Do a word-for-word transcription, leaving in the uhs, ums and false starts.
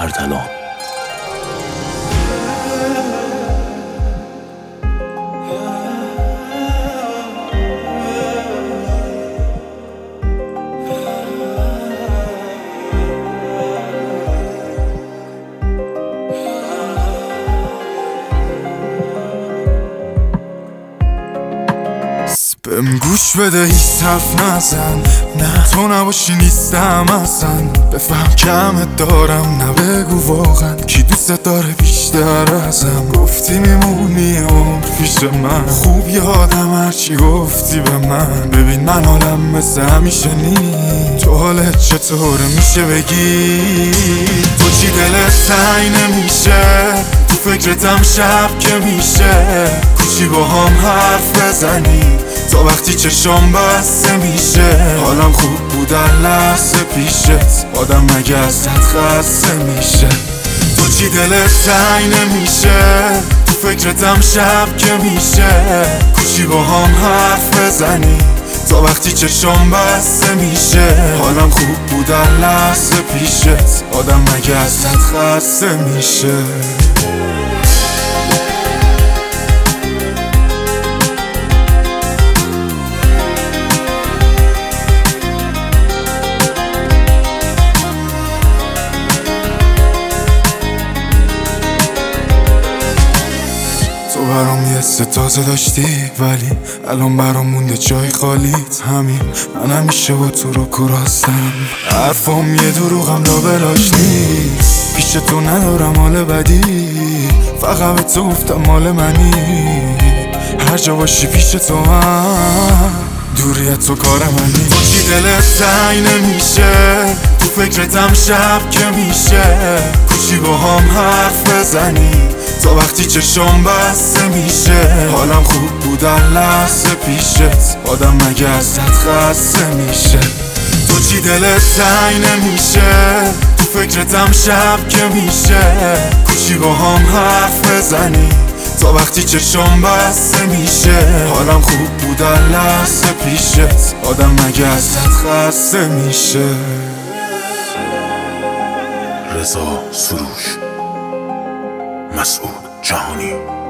ارتلان. بهم گوش بده هیچ حرف نزن، نه تو نباشی نیستم اصلا. بفهم کمت دارم نه بگو واقعا کی دوست داره بیشتر ازم. گفتی میمونی عمر پیش من، خوب یادم هرچی گفتی به من. ببین من حالم مثل همیشه نی، تو حالت چطوره میشه بگی؟ تو چی دلت تنگ نمیشه؟ تو فکرتم شب که میشه کوچی با هم حرف بزنی تا وقتی چشام بسته میشه. حالم خوب بود در لحظه پیشت، آدم مگه ازت خسته میشه؟ تو چی دلت تنگ نمیشه؟ تو فکرتم شب که میشه کوچی با هم حرف بزنی تا وقتی چشام بسته میشه. حالم خوب بود در لحظه پیشت، آدم مگه ازت خسته میشه؟ تو برام یه سه تازه داشتی ولی الان برام مونده جای خالیت. همین من همیشه با تو رو کراستم، حرفام یه دروغم لابلاش نیست. پیش تو ندارم حال بدی، فقط به تو گفتم مال منی. هر جا باشی پیش تو هم دوریت تو کار منی. تو چی دلت تنگ نمیشه؟ تو فکرتم شب که میشه کوچی با هم حرف بزنی تا وقتی چشام بسته میشه. حالم خوب بود در لحظه پیشت، آدم مگه ازت خسته میشه؟ تو چی دلت تنگ نمیشه؟ تو فکرتم شب که میشه کوچی با هم حرف بزنی تا وقتی چشام بسته میشه. حالم خوب بود در لحظه پیشت، آدم مگه ازت خسته میشه؟ رضا سروش، مسعود جهانی.